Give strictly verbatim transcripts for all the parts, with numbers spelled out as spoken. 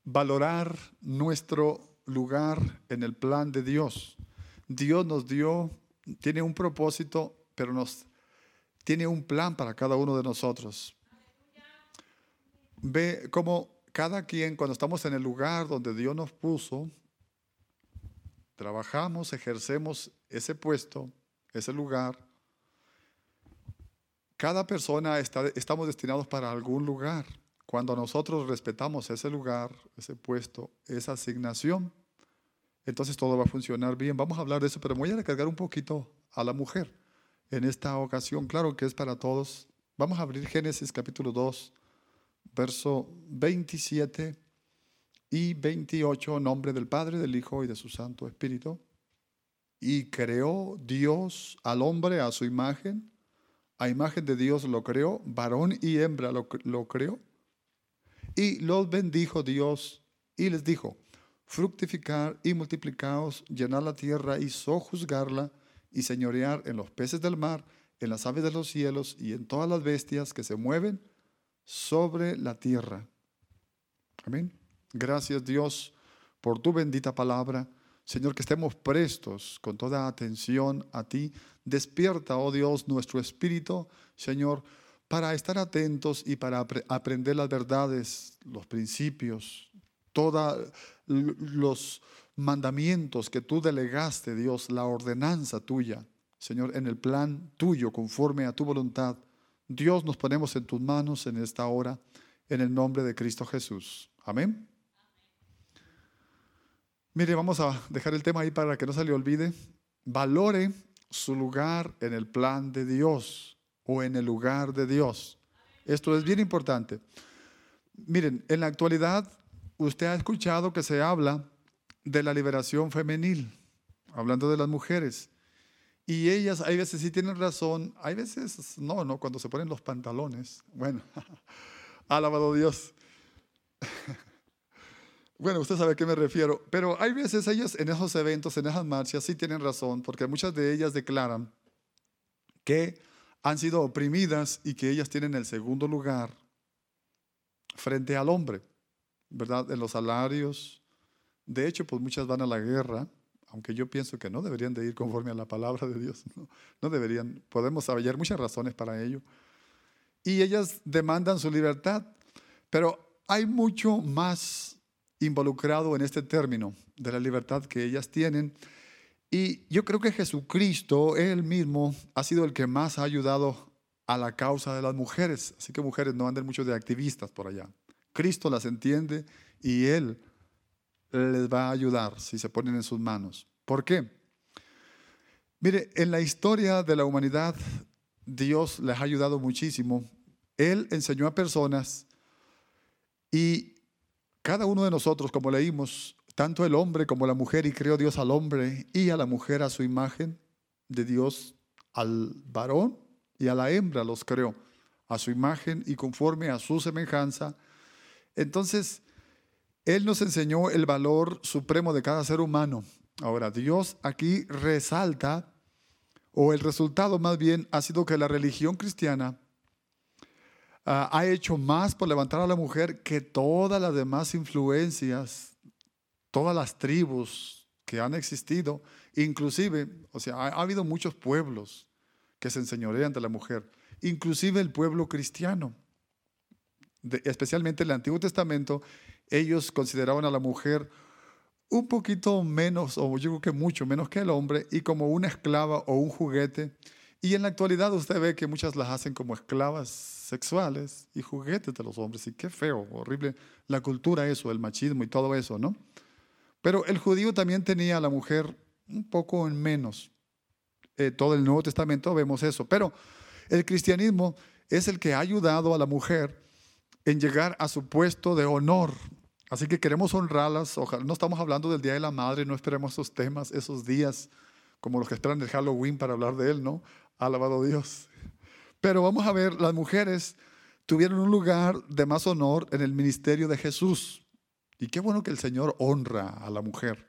valorar nuestro lugar en el plan de Dios. Dios nos dio, tiene un propósito, pero nos tiene un plan para cada uno de nosotros. Ve cómo cada quien, cuando estamos en el lugar donde Dios nos puso, trabajamos, ejercemos ese puesto, ese lugar. Cada persona está, estamos destinados para algún lugar. Cuando nosotros respetamos ese lugar, ese puesto, esa asignación, entonces todo va a funcionar bien. Vamos a hablar de eso, pero me voy a recargar un poquito a la mujer en esta ocasión. Claro que es para todos. Vamos a abrir Génesis capítulo dos, verso veintisiete y veintiocho, en nombre del Padre, del Hijo y de su Santo Espíritu. Y creó Dios al hombre a su imagen, a imagen de Dios lo creó, varón y hembra lo, lo creó. Y los bendijo Dios y les dijo: fructificar y multiplicaos, llenar la tierra y sojuzgarla, y señorear en los peces del mar, en las aves de los cielos y en todas las bestias que se mueven sobre la tierra. Amén. Gracias, Dios, por tu bendita palabra. Señor, que estemos prestos con toda atención a ti. Despierta, oh Dios, nuestro espíritu, Señor, para estar atentos y para ap- aprender las verdades, los principios, todos los mandamientos que tú delegaste, Dios, la ordenanza tuya, Señor, en el plan tuyo, conforme a tu voluntad. Dios, nos ponemos en tus manos en esta hora, en el nombre de Cristo Jesús. Amén. Mire, vamos a dejar el tema ahí para que no se le olvide. Valore su lugar en el plan de Dios o en el lugar de Dios. Esto es bien importante. Miren, en la actualidad usted ha escuchado que se habla de la liberación femenil, hablando de las mujeres. Y ellas, hay veces sí tienen razón, hay veces no, no, cuando se ponen los pantalones. Bueno, alabado Dios. Bueno, usted sabe a qué me refiero, pero hay veces ellas en esos eventos, en esas marchas, sí tienen razón, porque muchas de ellas declaran que han sido oprimidas y que ellas tienen el segundo lugar frente al hombre, ¿verdad? En los salarios. De hecho, pues muchas van a la guerra, aunque yo pienso que no deberían de ir conforme a la palabra de Dios. No, no deberían, podemos hallar muchas razones para ello. Y ellas demandan su libertad, pero hay mucho más involucrado en este término de la libertad que ellas tienen. Y yo creo que Jesucristo, Él mismo, ha sido el que más ha ayudado a la causa de las mujeres. Así que mujeres, no anden muchos de activistas por allá. Cristo las entiende y Él les va a ayudar si se ponen en sus manos. ¿Por qué? Mire, en la historia de la humanidad, Dios les ha ayudado muchísimo. Él enseñó a personas y cada uno de nosotros, como leímos, tanto el hombre como la mujer, y creó Dios al hombre y a la mujer a su imagen de Dios, al varón y a la hembra los creó a su imagen y conforme a su semejanza. Entonces, Él nos enseñó el valor supremo de cada ser humano. Ahora, Dios aquí resalta, o el resultado más bien ha sido que la religión cristiana Uh, ha hecho más por levantar a la mujer que todas las demás influencias, todas las tribus que han existido. Inclusive, o sea, ha, ha habido muchos pueblos que se enseñorean de la mujer, inclusive el pueblo cristiano, de, especialmente en el Antiguo Testamento. Ellos consideraban a la mujer un poquito menos, o yo creo que mucho menos que el hombre, y como una esclava o un juguete. Y en la actualidad usted ve que muchas las hacen como esclavas sexuales y juguetes de los hombres. Y qué feo, horrible la cultura eso, el machismo y todo eso, ¿no? Pero el judío también tenía a la mujer un poco en menos. Eh, todo el Nuevo Testamento vemos eso. Pero el cristianismo es el que ha ayudado a la mujer en llegar a su puesto de honor. Así que queremos honrarlas. Ojalá, no estamos hablando del Día de la Madre, no esperemos esos temas, esos días como los que esperan el Halloween para hablar de él, ¿no? Alabado Dios. Pero vamos a ver, las mujeres tuvieron un lugar de más honor en el ministerio de Jesús. Y qué bueno que el Señor honra a la mujer.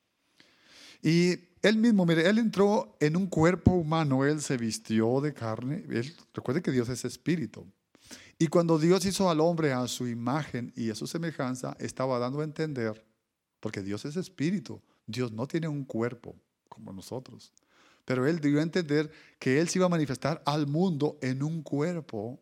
Y él mismo, mire, él entró en un cuerpo humano, él se vistió de carne. Él, recuerde que Dios es espíritu. Y cuando Dios hizo al hombre a su imagen y a su semejanza, estaba dando a entender, porque Dios es espíritu, Dios no tiene un cuerpo como nosotros, pero Él dio a entender que Él se iba a manifestar al mundo en un cuerpo,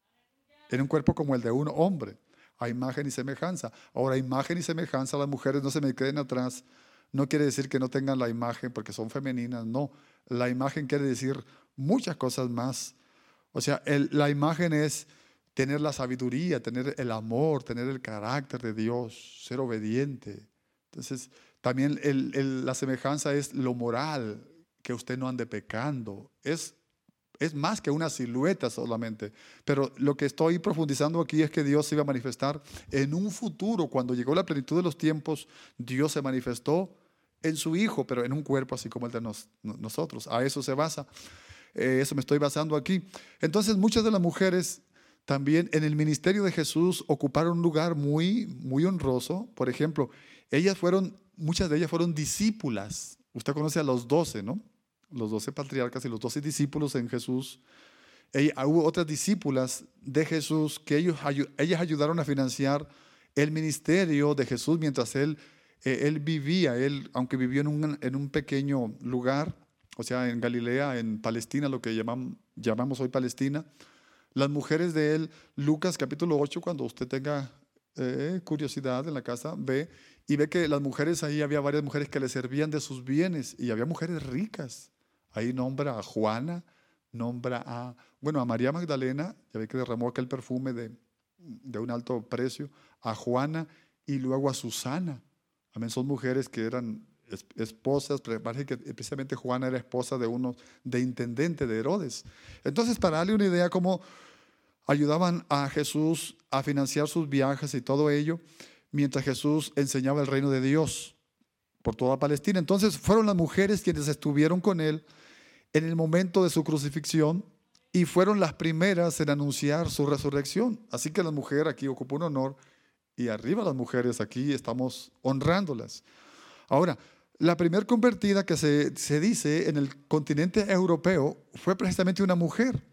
en un cuerpo como el de un hombre, a imagen y semejanza. Ahora, imagen y semejanza, las mujeres no se me queden atrás, no quiere decir que no tengan la imagen porque son femeninas, no. La imagen quiere decir muchas cosas más. O sea, el- la imagen es tener la sabiduría, tener el amor, tener el carácter de Dios, ser obediente. Entonces, también el- el- la semejanza es lo moral, que usted no ande pecando. Es, es más que una silueta solamente. Pero lo que estoy profundizando aquí es que Dios se iba a manifestar en un futuro. Cuando llegó la plenitud de los tiempos, Dios se manifestó en su Hijo, pero en un cuerpo así como el de nos- nosotros. A eso se basa. Eh, eso me estoy basando aquí. Entonces, muchas de las mujeres también en el ministerio de Jesús ocuparon un lugar muy, muy honroso. Por ejemplo, ellas fueron, muchas de ellas fueron discípulas. Usted conoce a los doce, ¿no? Los doce patriarcas y los doce discípulos en Jesús. Ella- hubo otras discípulas de Jesús que ellos, ayu- ellas ayudaron a financiar el ministerio de Jesús mientras él, eh, él vivía. Él, aunque vivió en un, en un pequeño lugar, o sea, en Galilea, en Palestina, lo que llamam- llamamos hoy Palestina, las mujeres de él, Lucas capítulo ocho, cuando usted tenga eh, curiosidad en la casa, ve y ve que las mujeres ahí, había varias mujeres que le servían de sus bienes y había mujeres ricas. Ahí nombra a Juana, nombra a, bueno, a María Magdalena, ya ve que derramó aquel perfume de, de un alto precio, a Juana y luego a Susana. Amén, son mujeres que eran es- esposas, pero parece que precisamente Juana era esposa de uno, de intendente de Herodes. Entonces, para darle una idea cómo ayudaban a Jesús a financiar sus viajes y todo ello, mientras Jesús enseñaba el reino de Dios por toda Palestina. Entonces, fueron las mujeres quienes estuvieron con él en el momento de su crucifixión y fueron las primeras en anunciar su resurrección. Así que la mujer aquí ocupa un honor y arriba las mujeres aquí estamos honrándolas. Ahora, la primer convertida que se, se dice en el continente europeo fue precisamente una mujer.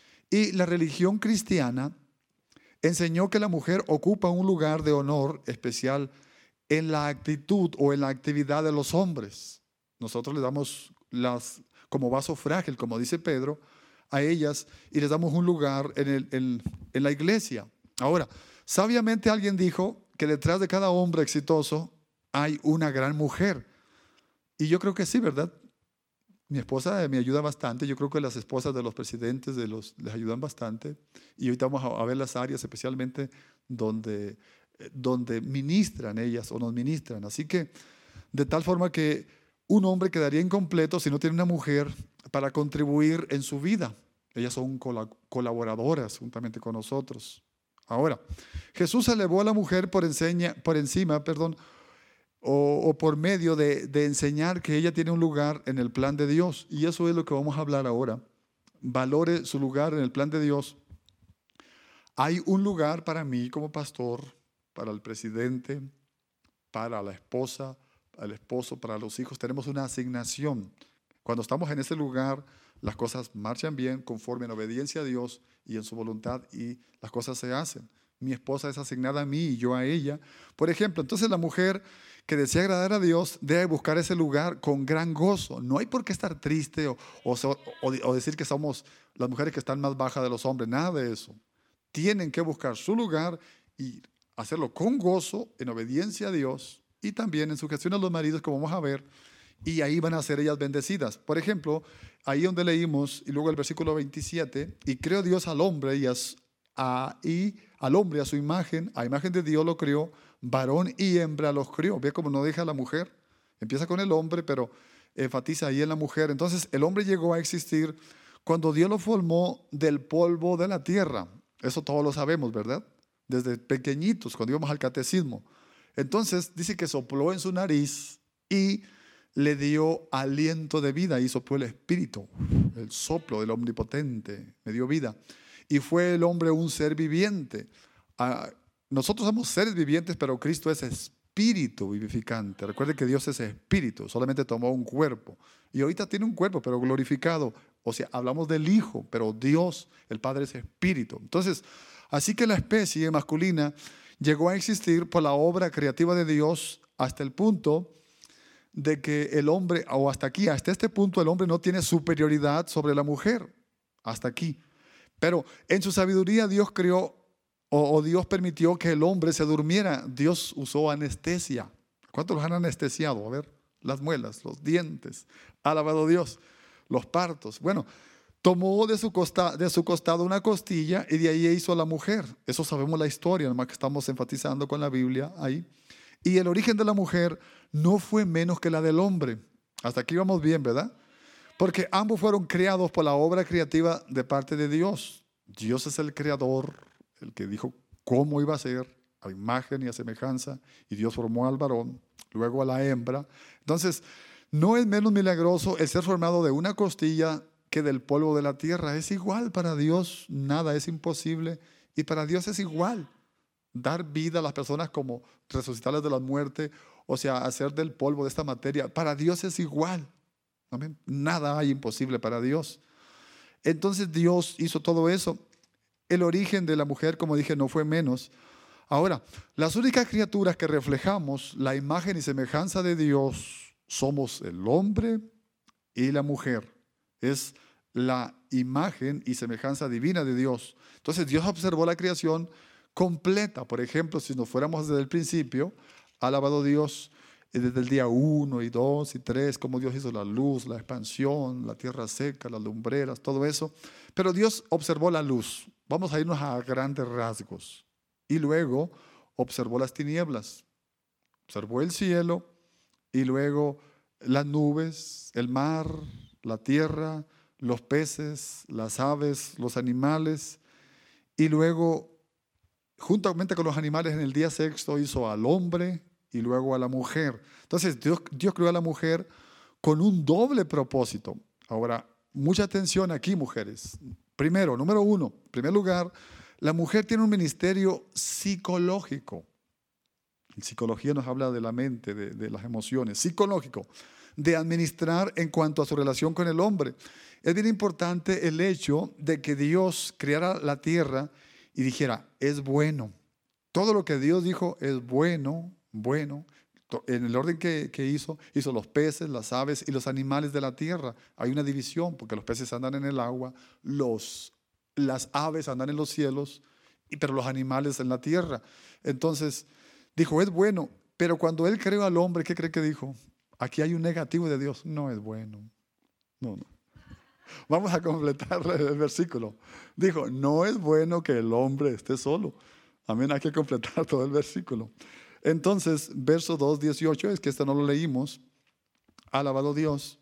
Y la religión cristiana enseñó que la mujer ocupa un lugar de honor especial en la actitud o en la actividad de los hombres. Nosotros le damos las, como vaso frágil, como dice Pedro, a ellas y les damos un lugar en, el- en- en la iglesia. Ahora, sabiamente alguien dijo que detrás de cada hombre exitoso hay una gran mujer. Y yo creo que sí, ¿verdad? Mi esposa me ayuda bastante. Yo creo que las esposas de los presidentes de los, les ayudan bastante. Y ahorita vamos a, a ver las áreas especialmente donde, eh, donde ministran ellas o nos ministran. Así que de tal forma que un hombre quedaría incompleto si no tiene una mujer para contribuir en su vida. Ellas son cola- colaboradoras juntamente con nosotros. Ahora, Jesús elevó a la mujer por, enseña, por encima, perdón, o, o por medio de, de enseñar que ella tiene un lugar en el plan de Dios. Y eso es lo que vamos a hablar ahora. Valore su lugar en el plan de Dios. Hay un lugar para mí como pastor, para el presidente, para la esposa, para el esposo, para los hijos. Tenemos una asignación. Cuando estamos en ese lugar, las cosas marchan bien conforme en obediencia a Dios y en su voluntad y las cosas se hacen. Mi esposa es asignada a mí y yo a ella. Por ejemplo, entonces la mujer que desea agradar a Dios debe buscar ese lugar con gran gozo. No hay por qué estar triste o, o, so- o- o decir que somos las mujeres que están más bajas de los hombres. Nada de eso. Tienen que buscar su lugar y hacerlo con gozo, en obediencia a Dios y también en sujeción a los maridos, como vamos a ver, y ahí van a ser ellas bendecidas. Por ejemplo, ahí donde leímos, y luego el versículo veintisiete, y creó Dios al hombre y, a, s- a- y al hombre a su imagen, a imagen de Dios lo creó, varón y hembra los crió. Ve cómo no deja a la mujer, empieza con el hombre, pero enfatiza ahí en la mujer. Entonces el hombre llegó a existir cuando Dios lo formó del polvo de la tierra. Eso todos lo sabemos, ¿verdad? Desde pequeñitos, cuando íbamos al catecismo. Entonces dice que sopló en su nariz y le dio aliento de vida y sopló el espíritu, el soplo del omnipotente, me dio vida. Y fue el hombre un ser viviente. Ah, nosotros somos seres vivientes, pero Cristo es espíritu vivificante. Recuerde que Dios es espíritu, solamente tomó un cuerpo. Y ahorita tiene un cuerpo, pero glorificado. O sea, hablamos del Hijo, pero Dios, el Padre, es espíritu. Entonces, Así que la especie masculina llegó a existir por la obra creativa de Dios hasta el punto de que el hombre, o hasta aquí, hasta este punto el hombre no tiene superioridad sobre la mujer, hasta aquí. Pero en su sabiduría Dios creó, o, o Dios permitió que el hombre se durmiera. Dios usó anestesia. ¿Cuántos los han anestesiado? A ver, las muelas, los dientes, alabado Dios, los partos. Bueno, tomó de su, costa, de su costado una costilla y de ahí hizo a la mujer. Eso sabemos la historia, nomás que estamos enfatizando con la Biblia ahí. Y el origen de la mujer no fue menos que la del hombre. Hasta aquí vamos bien, ¿verdad? Porque ambos fueron creados por la obra creativa de parte de Dios. Dios es el creador, el que dijo cómo iba a ser, a imagen y a semejanza. Y Dios formó al varón, luego a la hembra. Entonces, no es menos milagroso el ser formado de una costilla que del polvo de la tierra. Es igual para Dios, nada es imposible. Y para Dios es igual. Dar vida a las personas como resucitarlas de la muerte, o sea, hacer del polvo de esta materia, para Dios es igual. Amén. Nada hay imposible para Dios. Entonces Dios hizo todo eso. El origen de la mujer, como dije, no fue menos. Ahora, las únicas criaturas que reflejamos la imagen y semejanza de Dios somos el hombre y la mujer. Es la imagen y semejanza divina de Dios. Entonces Dios observó la creación completa. Por ejemplo, si nos fuéramos desde el principio, alabado Dios, desde el día uno y dos y tres, como Dios hizo la luz, la expansión, la tierra seca, las lumbreras, todo eso. Pero Dios observó la luz. Vamos a irnos a grandes rasgos. Y luego observó las tinieblas. Observó el cielo y luego las nubes, el mar, la tierra, los peces, las aves, los animales. Y luego, juntamente con los animales, en el día sexto hizo al hombre y luego a la mujer. Entonces Dios, Dios creó a la mujer con un doble propósito. Ahora, mucha atención aquí, mujeres. Primero, número uno, en primer lugar, la mujer tiene un ministerio psicológico. En psicología nos habla de la mente, de, de las emociones, psicológico, de administrar en cuanto a su relación con el hombre. Es bien importante el hecho de que Dios creara la tierra y dijera, es bueno. Todo lo que Dios dijo es bueno, bueno. En el orden que, que hizo, hizo los peces, las aves y los animales de la tierra. Hay una división porque los peces andan en el agua, los, las aves andan en los cielos, pero los animales en la tierra. Entonces dijo, es bueno, pero cuando Él creó al hombre, ¿qué cree que dijo? Aquí hay un negativo de Dios, no es bueno. No, no. Vamos a completar el versículo. Dijo, no es bueno que el hombre esté solo. Amén, hay que completar todo el versículo. Entonces, verso dos, dieciocho, es que este no lo leímos. Alabado Dios.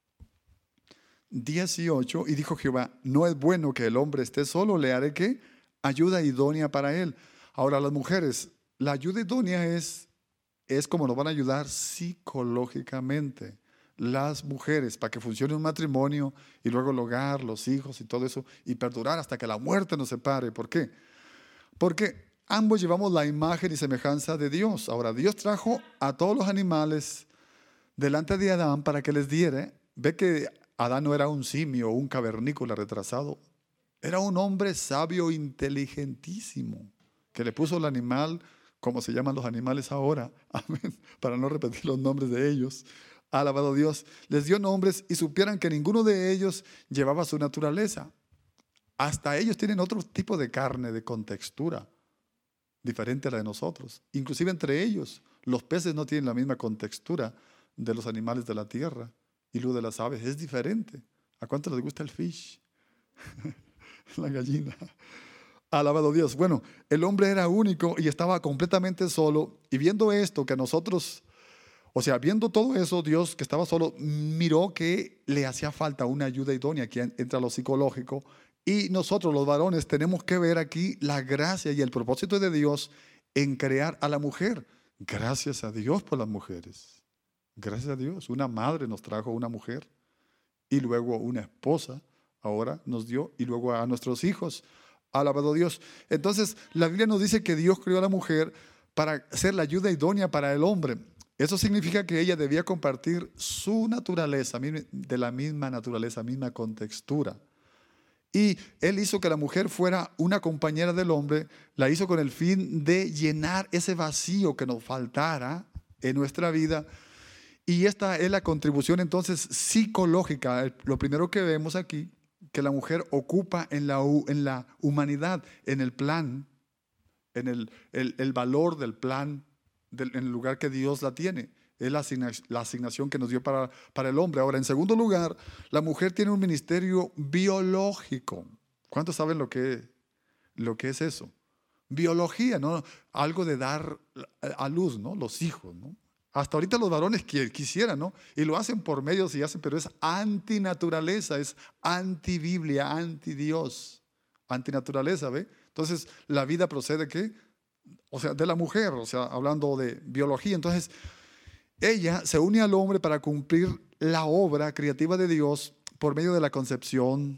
dieciocho, y dijo Jehová, no es bueno que el hombre esté solo, le haré ¿qué? Ayuda idónea para él. Ahora, las mujeres, la ayuda idónea es, es como nos van a ayudar psicológicamente. Las mujeres, para que funcione un matrimonio y luego el hogar, los hijos y todo eso, y perdurar hasta que la muerte nos separe. ¿Por qué? Porque ambos llevamos la imagen y semejanza de Dios. Ahora, Dios trajo a todos los animales delante de Adán para que les diera. Ve que Adán no era un simio o un cavernícola retrasado. Era un hombre sabio, inteligentísimo, que le puso el animal, como se llaman los animales ahora, amén, para no repetir los nombres de ellos. Alabado Dios, les dio nombres y supieran que ninguno de ellos llevaba su naturaleza. Hasta ellos tienen otro tipo de carne, de contextura, diferente a la de nosotros. Inclusive entre ellos, los peces no tienen la misma contextura de los animales de la tierra. Y lo de las aves es diferente. ¿A cuánto les gusta el fish? La gallina. Alabado Dios. Bueno, el hombre era único y estaba completamente solo. Y viendo esto, que nosotros... O sea, viendo todo eso, Dios que estaba solo, miró que le hacía falta una ayuda idónea, que entra lo psicológico. Y nosotros los varones tenemos que ver aquí la gracia y el propósito de Dios en crear a la mujer. Gracias a Dios por las mujeres. Gracias a Dios. Una madre nos trajo una mujer y luego una esposa ahora nos dio y luego a nuestros hijos. Alabado Dios. Entonces, la Biblia nos dice que Dios creó a la mujer para ser la ayuda idónea para el hombre. Eso significa que ella debía compartir su naturaleza, de la misma naturaleza, misma contextura. Y Él hizo que la mujer fuera una compañera del hombre, la hizo con el fin de llenar ese vacío que nos faltara en nuestra vida. Y esta es la contribución entonces psicológica. Lo primero que vemos aquí, que la mujer ocupa en la, en la humanidad, en el plan, en el, el, el valor del plan, del, en el lugar que Dios la tiene. Es la, asigna, la asignación que nos dio para, para el hombre. Ahora, en segundo lugar, la mujer tiene un ministerio biológico. ¿Cuántos saben lo que, lo que es eso? Biología, ¿no? Algo de dar a luz, ¿no? Los hijos, ¿no? Hasta ahorita los varones quisieran, ¿no? Y lo hacen por medios y hacen, pero es antinaturaleza, es antibiblia, antidios, antinaturaleza, ¿ve? Entonces, la vida procede, ¿qué? O sea, de la mujer, o sea, hablando de biología. Entonces, ella se une al hombre para cumplir la obra creativa de Dios por medio de la concepción,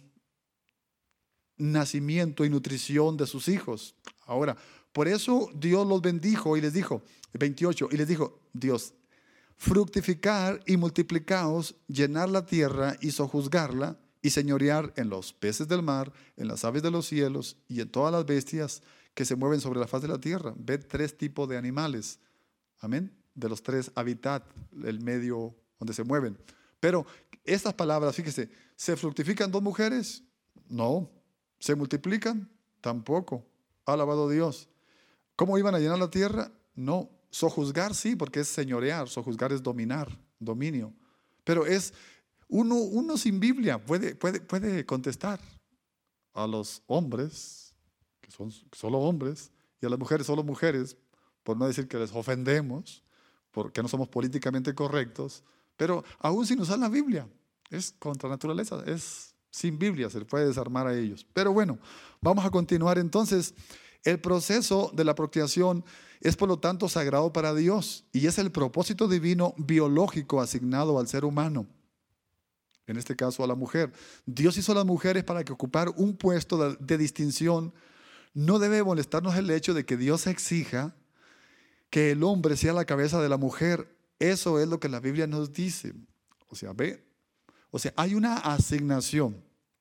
nacimiento y nutrición de sus hijos. Ahora, por eso Dios los bendijo y les dijo, veintiocho, y les dijo, Dios, fructificar y multiplicaos, llenar la tierra y sojuzgarla y señorear en los peces del mar, en las aves de los cielos y en todas las bestias que se mueven sobre la faz de la tierra. Ve tres tipos de animales. Amén. De los tres hábitat, el medio donde se mueven. Pero estas palabras, fíjese, ¿se fructifican dos mujeres? No. ¿Se multiplican? Tampoco. Alabado Dios. ¿Cómo iban a llenar la tierra? No. Sojuzgar sí, porque es señorear. Sojuzgar es dominar, dominio. Pero es, uno, uno sin Biblia puede, puede, puede contestar a los hombres, que son solo hombres, y a las mujeres solo mujeres, por no decir que les ofendemos, porque no somos políticamente correctos, pero aún sin usar la Biblia, es contra naturaleza, es sin Biblia, se le puede desarmar a ellos. Pero bueno, vamos a continuar entonces. El proceso de la procreación es por lo tanto sagrado para Dios y es el propósito divino biológico asignado al ser humano, en este caso a la mujer. Dios hizo a las mujeres para que ocupar un puesto de, de distinción. No debe molestarnos el hecho de que Dios exija que el hombre sea la cabeza de la mujer. Eso es lo que la Biblia nos dice. O sea, ve, o sea, hay una asignación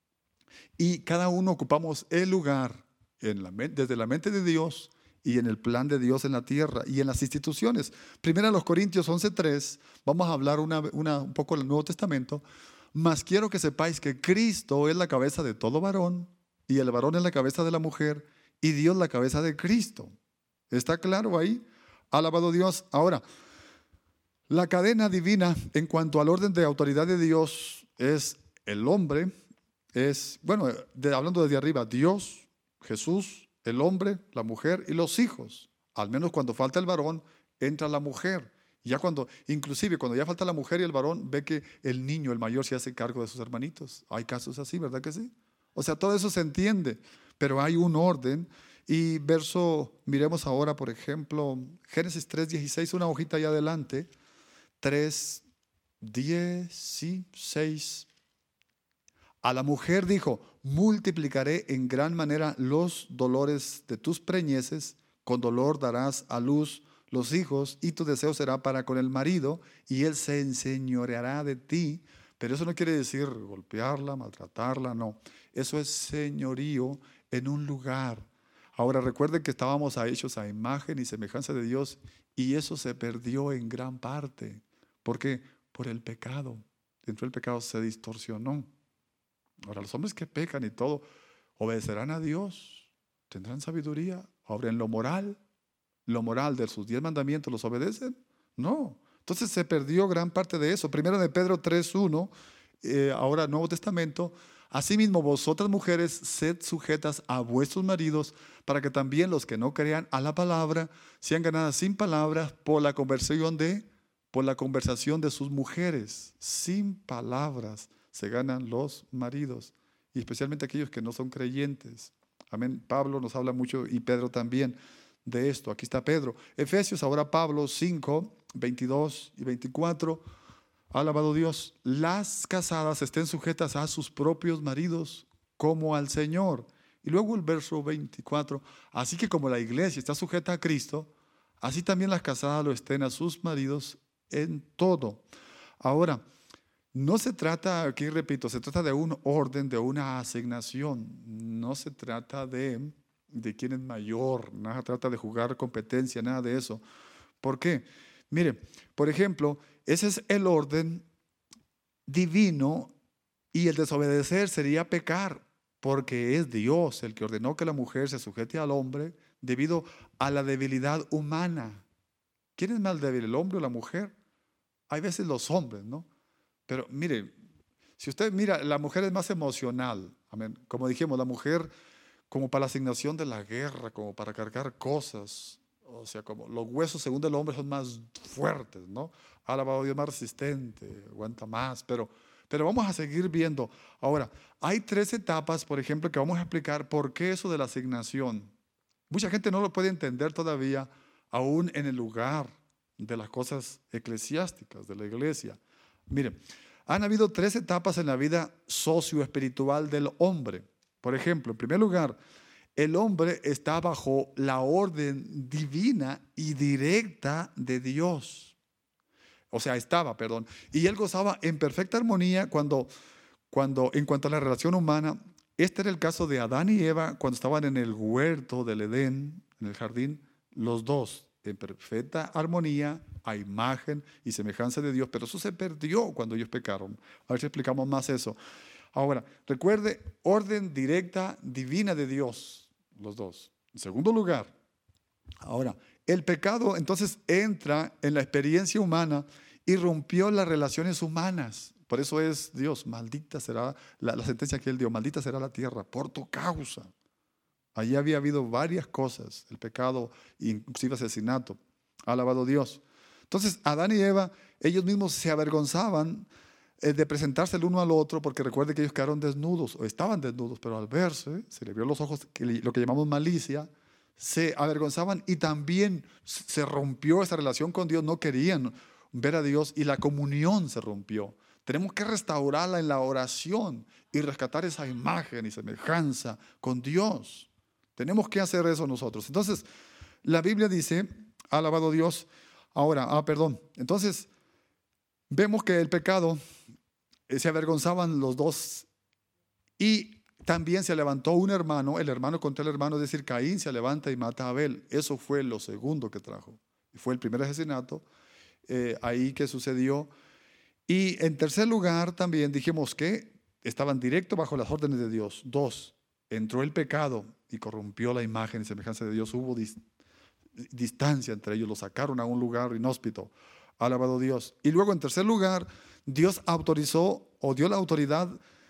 y cada uno ocupamos el lugar en la, desde la mente de Dios y en el plan de Dios en la tierra y en las instituciones. Primera los Corintios once tres, vamos a hablar una, una, un poco del Nuevo Testamento. Mas quiero que sepáis que Cristo es la cabeza de todo varón y el varón es la cabeza de la mujer y Dios la cabeza de Cristo. ¿Está claro ahí? Alabado Dios. Ahora, la cadena divina en cuanto al orden de autoridad de Dios es el hombre, es, bueno, de, hablando desde arriba, Dios, Jesús, el hombre, la mujer y los hijos. Al menos cuando falta el varón, entra la mujer. Ya cuando, inclusive cuando ya falta la mujer y el varón, ve que el niño, el mayor, se hace cargo de sus hermanitos. Hay casos así, ¿verdad que sí? O sea, todo eso se entiende, pero hay un orden. Y verso, miremos ahora, por ejemplo, Génesis tres dieciséis, una hojita ahí adelante, tres dieciséis. A la mujer dijo, multiplicaré en gran manera los dolores de tus preñeces, con dolor darás a luz los hijos, y tu deseo será para con el marido, y él se enseñoreará de ti. Pero eso no quiere decir golpearla, maltratarla, no. Eso es señorío en un lugar. Ahora recuerden que estábamos hechos a imagen y semejanza de Dios y eso se perdió en gran parte. ¿Por qué? Por el pecado. Dentro del pecado se distorsionó. Ahora los hombres que pecan y todo, ¿obedecerán a Dios? ¿Tendrán sabiduría? Ahora en lo moral, lo moral de sus diez mandamientos, ¿los obedecen? No. Entonces se perdió gran parte de eso. Primero de Pedro tres uno, eh, ahora Nuevo Testamento. Asimismo, vosotras mujeres, sed sujetas a vuestros maridos, para que también los que no crean a la palabra sean ganadas sin palabras por la conversación de, por la conversación de sus mujeres. Sin palabras se ganan los maridos, y especialmente aquellos que no son creyentes. Amén. Pablo nos habla mucho, y Pedro también, de esto. Aquí está Pedro. Efesios, ahora Pablo cinco, veintidós y veinticuatro. Alabado Dios, las casadas estén sujetas a sus propios maridos como al Señor. Y luego el verso veinticuatro, así que como la iglesia está sujeta a Cristo, así también las casadas lo estén a sus maridos en todo. Ahora, No se trata, aquí repito, se trata de un orden, de una asignación. No se trata de, de quién es mayor, nada se trata de jugar competencia, nada de eso. ¿Por qué? Mire, por ejemplo, ese es el orden divino y el desobedecer sería pecar, porque es Dios el que ordenó que la mujer se sujete al hombre debido a la debilidad humana. ¿Quién es más débil, el hombre o la mujer? Hay veces los hombres, ¿no? Pero mire, si usted mira, la mujer es más emocional. Amén. Como dijimos, la mujer como para la asignación de la guerra, como para cargar cosas. O sea, como los huesos según el hombre son más fuertes, ¿no? Alabado Dios, más resistente, aguanta más. Pero, pero vamos a seguir viendo. Ahora, hay tres etapas, por ejemplo, que vamos a explicar por qué eso de la asignación. Mucha gente no lo puede entender todavía, aún en el lugar de las cosas eclesiásticas, de la iglesia. Mire, han habido tres etapas en la vida socioespiritual del hombre. Por ejemplo, en primer lugar, el hombre está bajo la orden divina y directa de Dios. O sea, estaba, perdón. Y él gozaba en perfecta armonía cuando, cuando, en cuanto a la relación humana. Este era el caso de Adán y Eva cuando estaban en el huerto del Edén, en el jardín, los dos en perfecta armonía, a imagen y semejanza de Dios, pero eso se perdió cuando ellos pecaron. A ver si explicamos más eso. Ahora, recuerde, orden directa, divina de Dios, los dos. En segundo lugar, ahora, el pecado entonces entra en la experiencia humana y rompió las relaciones humanas. Por eso es Dios, maldita será la, la sentencia que él dio, maldita será la tierra por tu causa. Allí había habido varias cosas, el pecado, inclusive asesinato. Alabado Dios. Entonces, Adán y Eva, ellos mismos se avergonzaban eh, de presentarse el uno al otro, porque recuerde que ellos quedaron desnudos, o estaban desnudos, pero al verse, se les vio los ojos, que, lo que llamamos malicia, se avergonzaban y también se rompió esa relación con Dios, no querían ver a Dios y la comunión se rompió. Tenemos que restaurarla en la oración y rescatar esa imagen y semejanza con Dios. Tenemos que hacer eso nosotros. Entonces, la Biblia dice, alabado Dios, ahora, ah, perdón. Entonces, vemos que el pecado, eh, se avergonzaban los dos y también se levantó un hermano, el hermano contra el hermano, es decir, Caín se levanta y mata a Abel. Eso fue lo segundo que trajo. Fue el primer asesinato, eh, ahí que sucedió. Y en tercer lugar también dijimos que estaban directo bajo las órdenes de Dios. Dos, entró el pecado y corrompió la imagen y semejanza de Dios. Hubo dis, distancia entre ellos, lo sacaron a un lugar inhóspito. Alabado Dios. Y luego en tercer lugar, Dios autorizó o dio la autoridad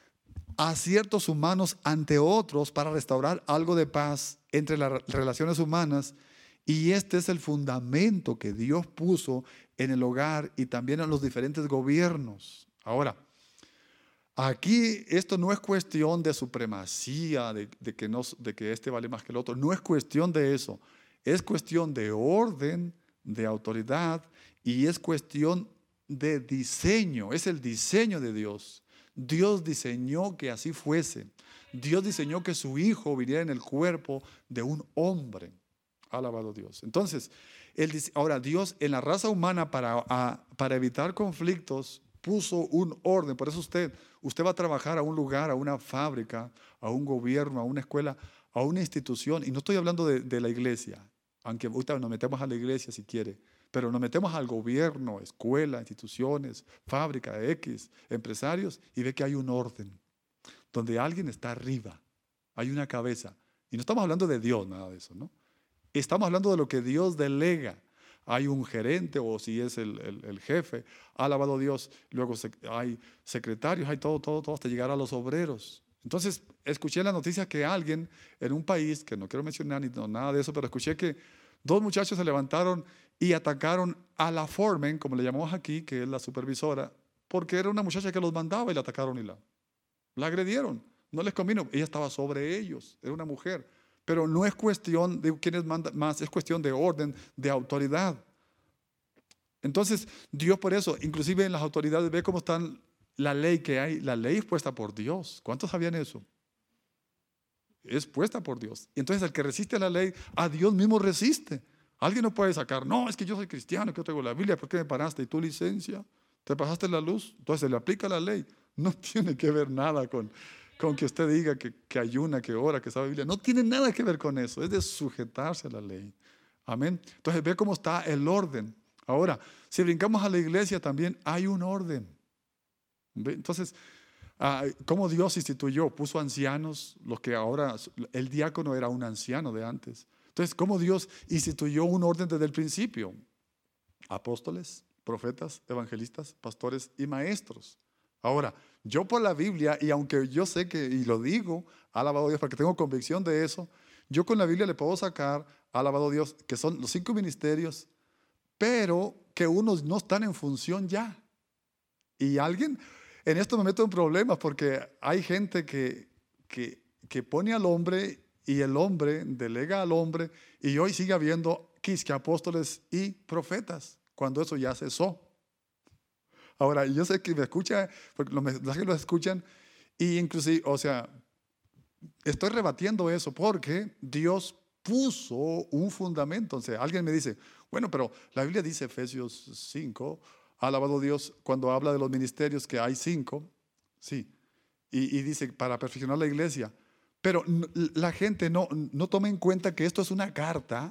a ciertos humanos ante otros para restaurar algo de paz entre las relaciones humanas. Y este es el fundamento que Dios puso en el hogar y también en los diferentes gobiernos. Ahora, aquí esto no es cuestión de supremacía, de, de, que no, de que este vale más que el otro. No es cuestión de eso. Es cuestión de orden, de autoridad y es cuestión de diseño. Es el diseño de Dios. Dios diseñó que así fuese. Dios diseñó que su hijo viniera en el cuerpo de un hombre. Alabado Dios. Entonces, él dice, ahora Dios en la raza humana para, a, para evitar conflictos puso un orden. Por eso usted, usted va a trabajar a un lugar, a una fábrica, a un gobierno, a una escuela, a una institución. Y no estoy hablando de, de la iglesia, aunque ahorita nos metemos a la iglesia si quiere, pero nos metemos al gobierno, escuela, instituciones, fábrica, X, empresarios, y ve que hay un orden, donde alguien está arriba, hay una cabeza. Y no estamos hablando de Dios, nada de eso, ¿no? Estamos hablando de lo que Dios delega. Hay un gerente o si es el, el, el jefe, alabado Dios. Luego hay secretarios, hay todo, todo, todo hasta llegar a los obreros. Entonces, escuché la noticia que alguien en un país, que no quiero mencionar ni no, nada de eso, pero escuché que dos muchachos se levantaron y atacaron a la foreman, como le llamamos aquí, que es la supervisora, porque era una muchacha que los mandaba y la atacaron y la, la agredieron. No les convino, ella estaba sobre ellos, era una mujer. Pero no es cuestión de quiénes mandan más, es cuestión de orden, de autoridad. Entonces, Dios por eso, inclusive en las autoridades, ve cómo están la ley que hay. La ley es puesta por Dios. ¿Cuántos sabían eso? Es puesta por Dios. Y entonces el que resiste a la ley, a Dios mismo resiste. Alguien no puede sacar, no, es que yo soy cristiano, que yo tengo la Biblia, ¿por qué me paraste? ¿Y tu licencia? ¿Te pasaste la luz? Entonces se le aplica la ley. No tiene que ver nada con, con que usted diga que, que ayuna, que ora, que sabe Biblia. No tiene nada que ver con eso. Es de sujetarse a la ley. Amén. Entonces ve cómo está el orden. Ahora, si brincamos a la iglesia también hay un orden. ¿Ve? Entonces, ah, ¿cómo Dios instituyó? Puso ancianos, los que ahora, el diácono era un anciano de antes. Entonces, ¿cómo Dios instituyó un orden desde el principio? Apóstoles, profetas, evangelistas, pastores y maestros. Ahora, yo por la Biblia, y aunque yo sé que, y lo digo, alabado Dios, porque tengo convicción de eso, yo con la Biblia le puedo sacar, alabado Dios, que son los cinco ministerios, pero que unos no están en función ya. Y alguien, en esto me meto en problemas, porque hay gente que, que, que pone al hombre, y el hombre delega al hombre, y hoy sigue habiendo quisque apóstoles y profetas, cuando eso ya cesó. Ahora, yo sé que me escucha, porque los mensajes los escuchan, y inclusive, o sea, estoy rebatiendo eso porque Dios puso un fundamento. O sea, alguien me dice, bueno, pero la Biblia dice Efesios cinco, alabado Dios, cuando habla de los ministerios que hay cinco, sí, y, y dice para perfeccionar la iglesia. Pero la gente no, no toma en cuenta que esto es una carta,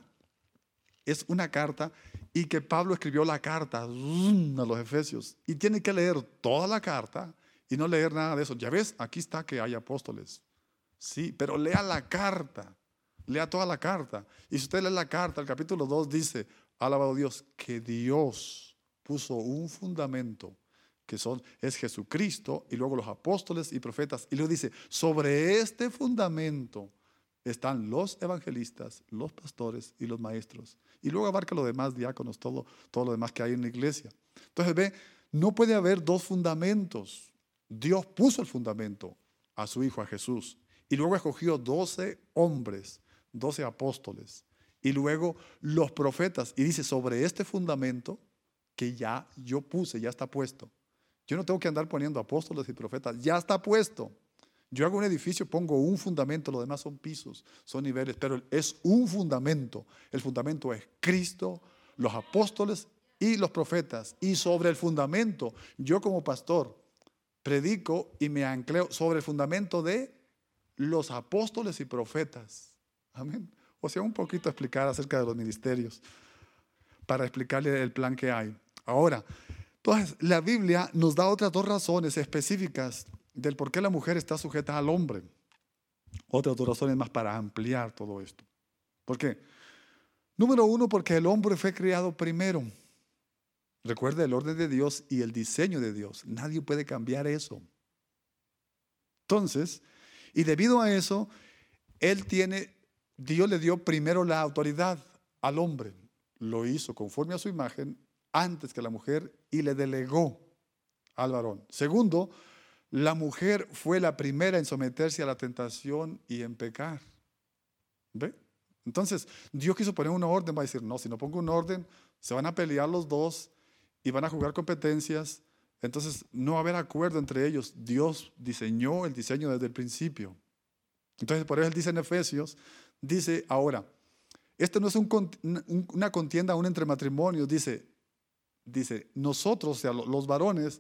es una carta, y que Pablo escribió la carta a los Efesios, y tiene que leer toda la carta y no leer nada de eso. Ya ves, aquí está que hay apóstoles. Sí, pero lea la carta, lea toda la carta. Y si usted lee la carta, el capítulo dos dice, alabado Dios, que Dios puso un fundamento, que son, es Jesucristo, y luego los apóstoles y profetas. Y luego dice, sobre este fundamento están los evangelistas, los pastores y los maestros. Y luego abarca los demás diáconos, todo, todo lo demás que hay en la iglesia. Entonces ve, no puede haber dos fundamentos. Dios puso el fundamento a su Hijo, a Jesús. Y luego escogió doce hombres, doce apóstoles. Y luego los profetas. Y dice, sobre este fundamento que ya yo puse, ya está puesto. Yo no tengo que andar poniendo apóstoles y profetas, ya está puesto. Yo hago un edificio, pongo un fundamento, los demás son pisos, son niveles, pero es un fundamento. El fundamento es Cristo, los apóstoles y los profetas. Y sobre el fundamento, yo como pastor predico y me ancleo sobre el fundamento de los apóstoles y profetas. Amén. O sea, un poquito explicar acerca de los ministerios para explicarle el plan que hay. Ahora, entonces, la Biblia nos da otras dos razones específicas del por qué la mujer está sujeta al hombre. Otras dos razones más para ampliar todo esto. ¿Por qué? Número uno, porque el hombre fue creado primero. Recuerda el orden de Dios y el diseño de Dios. Nadie puede cambiar eso. Entonces, y debido a eso, él tiene, Dios le dio primero la autoridad al hombre. Lo hizo conforme a su imagen antes que la mujer y le delegó al varón. Segundo, la mujer fue la primera en someterse a la tentación y en pecar. ¿Ve? Entonces, Dios quiso poner una orden, va a decir, no, si no pongo un orden, se van a pelear los dos y van a jugar competencias. Entonces, no va a haber acuerdo entre ellos. Dios diseñó el diseño desde el principio. Entonces, por eso él dice en Efesios, dice ahora, esto no es un, una contienda aún entre matrimonios, dice, dice, nosotros, o sea, los varones,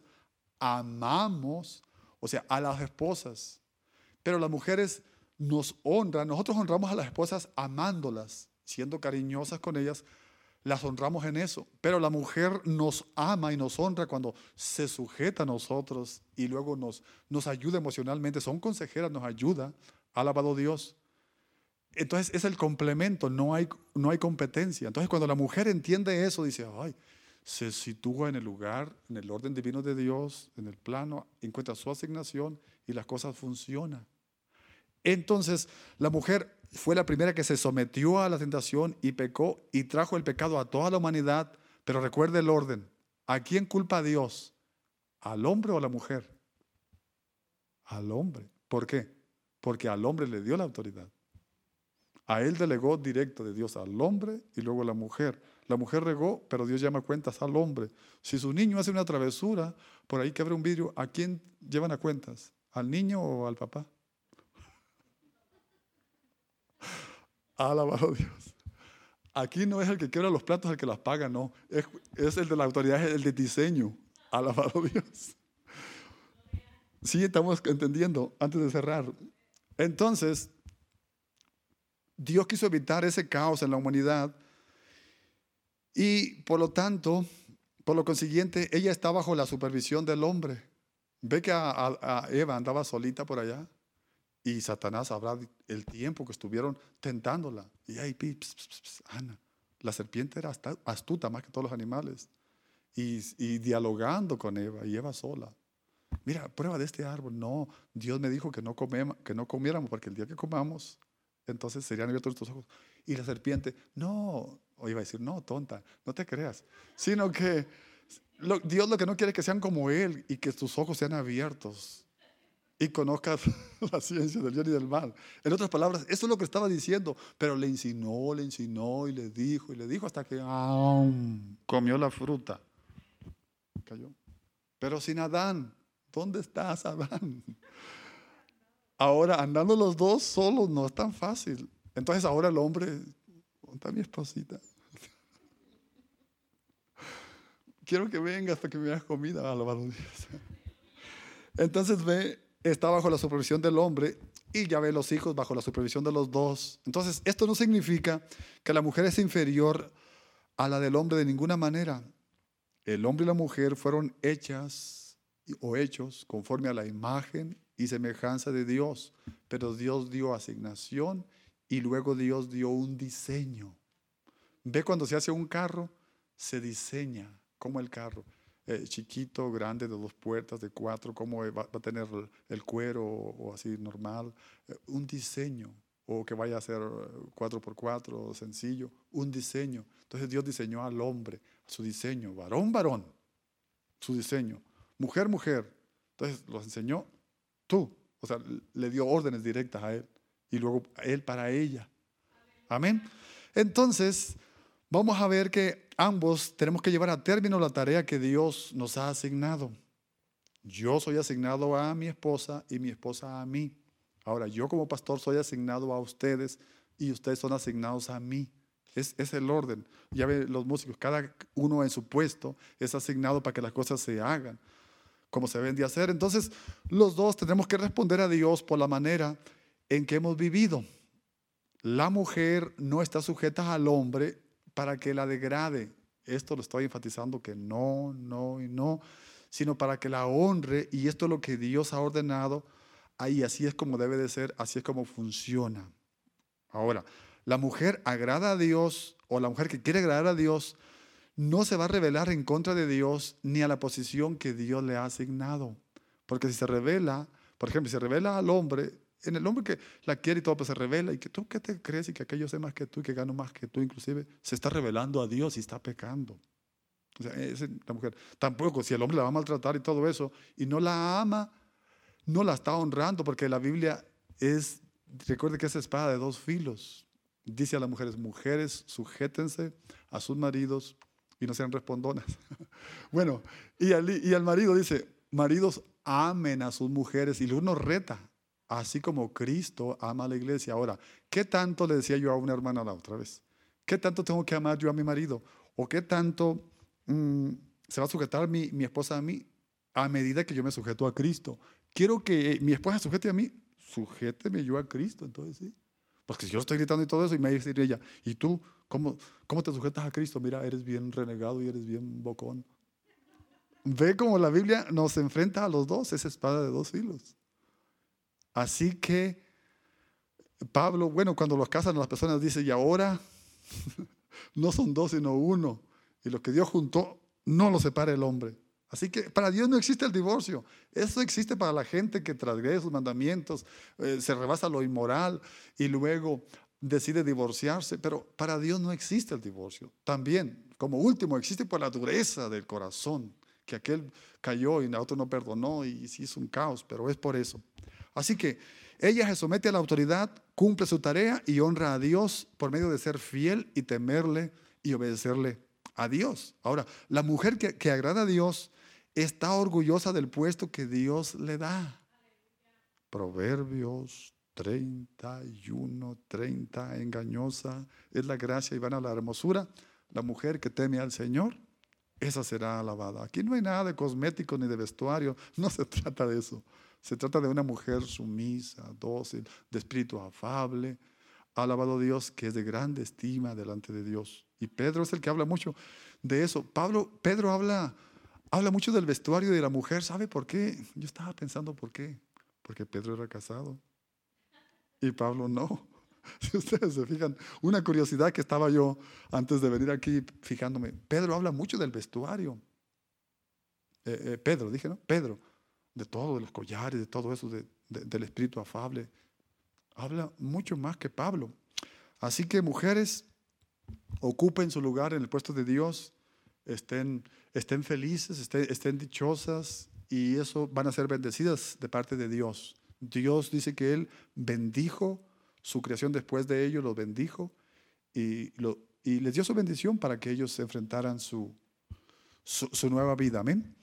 amamos, o sea, a las esposas, pero las mujeres nos honran, nosotros honramos a las esposas amándolas, siendo cariñosas con ellas, las honramos en eso, pero la mujer nos ama y nos honra cuando se sujeta a nosotros y luego nos, nos ayuda emocionalmente, son consejeras, nos ayuda, alabado Dios. Entonces es el complemento, no hay, no hay competencia. Entonces cuando la mujer entiende eso, dice, ay, se sitúa en el lugar, en el orden divino de Dios, en el plano, encuentra su asignación y las cosas funcionan. Entonces la mujer fue la primera que se sometió a la tentación y pecó y trajo el pecado a toda la humanidad, pero recuerde el orden. ¿A quién culpa a Dios? ¿Al hombre o a la mujer? Al hombre. ¿Por qué? Porque al hombre le dio la autoridad. A él delegó directo de Dios al hombre y luego a la mujer. La mujer regó, pero Dios llama cuentas al hombre. Si su niño hace una travesura, por ahí quebra un vidrio, ¿a quién llevan a cuentas? ¿Al niño o al papá? Alabado Dios. Aquí no es el que quiebra los platos el que las paga, no. Es, es el de la autoridad, es el de diseño. Alabado Dios. Sí, estamos entendiendo antes de cerrar. Entonces, Dios quiso evitar ese caos en la humanidad y por lo tanto, por lo consiguiente, ella está bajo la supervisión del hombre. Ve que a, a- a Eva andaba solita por allá y Satanás habrá el tiempo que estuvieron tentándola. Y ahí, pi, ps, ps, ps, ps, Ana, la serpiente era hasta astuta más que todos los animales y, y dialogando con Eva y Eva sola. Mira, prueba de este árbol. No, Dios me dijo que no, comemos, que no comiéramos porque el día que comamos, entonces serían abiertos tus ojos. Y la serpiente, no, o iba a decir, no, tonta, no te creas, sino que lo- Dios lo que no quiere es que sean como Él y que tus ojos sean abiertos y conozcas la ciencia del bien y del mal. En otras palabras, eso es lo que estaba diciendo, pero le insinuó, le insinuó y le dijo y le dijo hasta que ¡aum! Comió la fruta. Cayó. Pero sin Adán, ¿dónde estás, Adán? Ahora, andando los dos solos no es tan fácil. Entonces ahora el hombre, ¿dónde está mi esposita? Quiero que vengas para que me hagas comida, alabado Dios. Entonces ve, está bajo la supervisión del hombre y ya ve los hijos bajo la supervisión de los dos. Entonces esto no significa que la mujer es inferior a la del hombre de ninguna manera. El hombre y la mujer fueron hechas o hechos conforme a la imagen y semejanza de Dios, pero Dios dio asignación y luego Dios dio un diseño. Ve cuando se hace un carro, se diseña como el carro, eh, chiquito, grande, de dos puertas, de cuatro, cómo va, va a tener el, el cuero o, o así normal, eh, un diseño, o que vaya a ser eh, cuatro por cuatro, sencillo, un diseño. Entonces Dios diseñó al hombre, su diseño, varón, varón, su diseño, mujer, mujer. Entonces los enseñó tú, o sea, le dio órdenes directas a él y luego a él para ella. Amén. Entonces, vamos a ver que ambos tenemos que llevar a término la tarea que Dios nos ha asignado. Yo soy asignado a mi esposa y mi esposa a mí. Ahora, yo como pastor soy asignado a ustedes y ustedes son asignados a mí. Es, es el orden. Ya ven los músicos, cada uno en su puesto es asignado para que las cosas se hagan como se deben de hacer. Entonces, los dos tenemos que responder a Dios por la manera en que hemos vivido. La mujer no está sujeta al hombre para que la degrade. Esto lo estoy enfatizando que no, no y no, sino para que la honre y esto es lo que Dios ha ordenado. Ahí así es como debe de ser, así es como funciona. Ahora, la mujer agrada a Dios o la mujer que quiere agradar a Dios no se va a rebelar en contra de Dios ni a la posición que Dios le ha asignado. Porque si se revela, por ejemplo, si se revela al hombre, en el hombre que la quiere y todo, pues se revela y que tú qué te crees y que aquello sé más que tú y que gano más que tú, inclusive se está revelando a Dios y está pecando. O sea, esa es la mujer. Tampoco, si el hombre la va a maltratar y todo eso y no la ama, no la está honrando, porque la Biblia es, recuerde que es espada de dos filos. Dice a las mujeres, mujeres, sujétense a sus maridos y no sean respondonas. Bueno, y al, y al marido dice, maridos, amen a sus mujeres, y uno reta, así como Cristo ama a la iglesia. Ahora, ¿qué tanto le decía yo a una hermana la otra vez? ¿Qué tanto tengo que amar yo a mi marido? ¿O qué tanto mm, se va a sujetar mi, mi esposa a mí a medida que yo me sujeto a Cristo? Quiero que mi esposa sujete a mí, sujéteme yo a Cristo, entonces sí. Porque si yo estoy gritando y todo eso, y me dice ella, ¿y tú cómo, cómo te sujetas a Cristo? Mira, eres bien renegado y eres bien bocón. Ve cómo la Biblia nos enfrenta a los dos, esa espada de dos filos. Así que Pablo, bueno, cuando los casan las personas dice, y ahora no son dos sino uno, y lo que Dios juntó no lo separa el hombre. Así que para Dios no existe el divorcio. Eso existe para la gente que transgrede sus mandamientos, eh, se rebasa lo inmoral y luego decide divorciarse. Pero para Dios no existe el divorcio. También, como último, existe por la dureza del corazón, que aquel cayó y el otro no perdonó y se hizo un caos, pero es por eso. Así que ella se somete a la autoridad, cumple su tarea y honra a Dios por medio de ser fiel y temerle y obedecerle a Dios. Ahora, la mujer que, que agrada a Dios está orgullosa del puesto que Dios le da. Proverbios treinta y uno, treinta, engañosa es la gracia y vana la hermosura. La mujer que teme al Señor, esa será alabada. Aquí no hay nada de cosméticos ni de vestuario, no se trata de eso. Se trata de una mujer sumisa, dócil, de espíritu afable. Ha alabado a Dios, que es de grande estima delante de Dios. Y Pedro es el que habla mucho de eso. Pablo, Pedro habla, habla mucho del vestuario de la mujer. ¿Sabe por qué? Yo estaba pensando por qué. Porque Pedro era casado y Pablo no. Si ustedes se fijan, una curiosidad que estaba yo antes de venir aquí fijándome. Pedro habla mucho del vestuario. Eh, eh, Pedro, dije, ¿no? Pedro, de todo, de los collares, de todo eso, de, de, del espíritu afable. Habla mucho más que Pablo. Así que mujeres, ocupen su lugar en el puesto de Dios, estén, estén felices, estén, estén dichosas, y eso van a ser bendecidas de parte de Dios. Dios dice que Él bendijo su creación después de ello, los bendijo y, lo, y les dio su bendición para que ellos se enfrentaran su, su, su nueva vida. Amén.